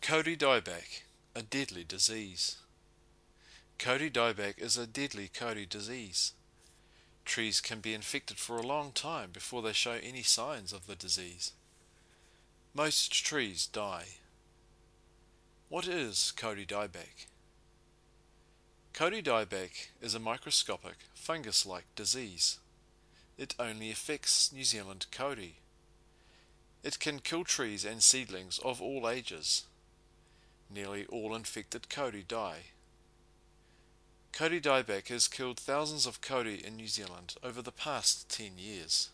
Cody dieback, a deadly disease. Cody dieback is a deadly Cody disease. Trees can be infected for a long time before they show any signs of the disease. Most trees die. What is Cody dieback? Cody dieback is a microscopic fungus-like disease. It only affects New Zealand Cody. It can kill trees and seedlings of all ages. Nearly all infected Cody die. Cody dieback has killed thousands of Cody in New Zealand over the past 10 years.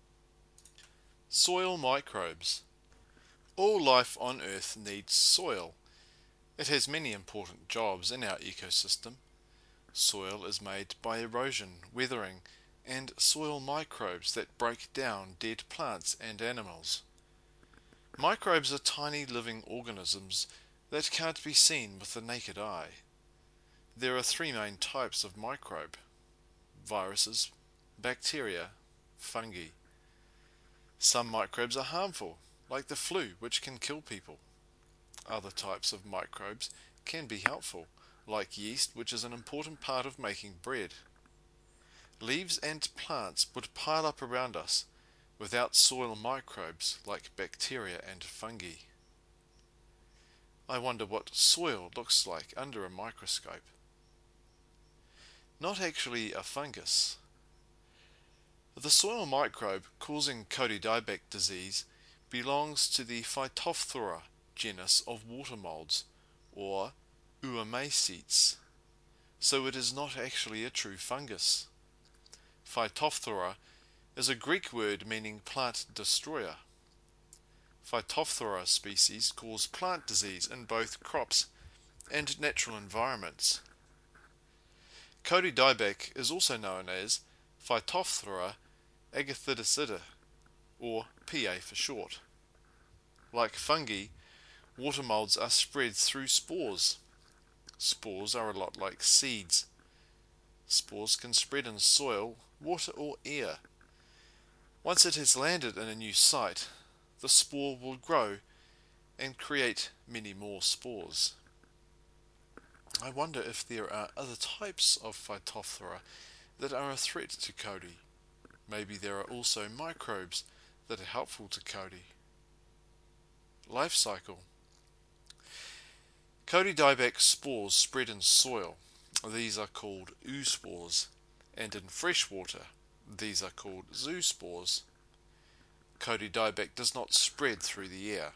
Soil microbes. All life on Earth needs soil. It has many important jobs in our ecosystem. Soil is made by erosion, weathering, and soil microbes that break down dead plants and animals. Microbes are tiny living organisms that can't be seen with the naked eye. There are three main types of microbe: viruses, bacteria, fungi. Some microbes are harmful, like the flu, which can kill people. Other types of microbes can be helpful, like yeast, which is an important part of making bread. Leaves and plants would pile up around us without soil microbes like bacteria and fungi. I wonder what soil looks like under a microscope. Not actually a fungus. The soil microbe causing Cody dieback disease belongs to the Phytophthora genus of water molds, or Oomycetes, so it is not actually a true fungus. Phytophthora is a Greek word meaning plant destroyer. Phytophthora species cause plant disease in both crops and natural environments. Cody dieback is also known as Phytophthora agathiticida, or PA for short. Like fungi, water molds are spread through spores. Spores are a lot like seeds. Spores can spread in soil, water or air. Once it has landed in a new site, the spore will grow and create many more spores. I wonder if there are other types of Phytophthora that are a threat to Cody. Maybe there are also microbes that are helpful to Cody. Life cycle. Cody dieback spores spread in soil. These are called oospores, and in fresh water, these are called zoospores. Cody dieback does not spread through the air.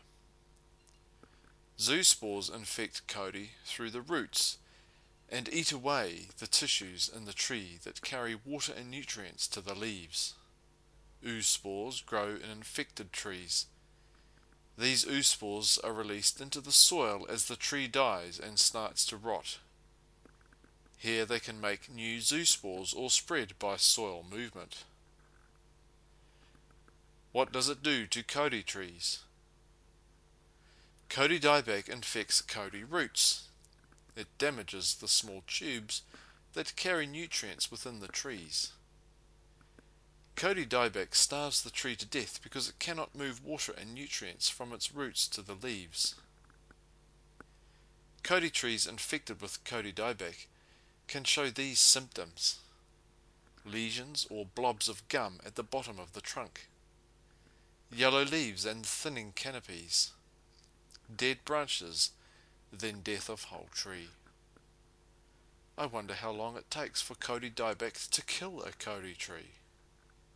Zoospores infect Cody through the roots and eat away the tissues in the tree that carry water and nutrients to the leaves. Oospores grow in infected trees. These oospores are released into the soil as the tree dies and starts to rot. Here they can make new zoospores or spread by soil movement. What does it do to Cody trees? Cody dieback infects Cody roots. It damages the small tubes that carry nutrients within the trees. Cody dieback starves the tree to death because it cannot move water and nutrients from its roots to the leaves. Cody trees infected with Cody dieback can show these symptoms: lesions or blobs of gum at the bottom of the trunk, yellow leaves and thinning canopies, dead branches, then death of whole tree. I wonder how long it takes for Cody dieback to kill a Cody tree.